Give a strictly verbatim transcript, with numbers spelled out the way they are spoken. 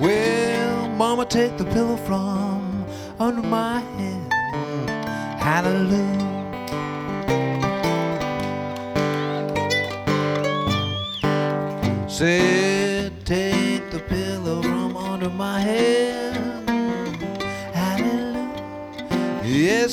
Well, mama, take the pillow from under my head. Hallelujah. Said, take the pillow from under my head. Hallelujah. Yes,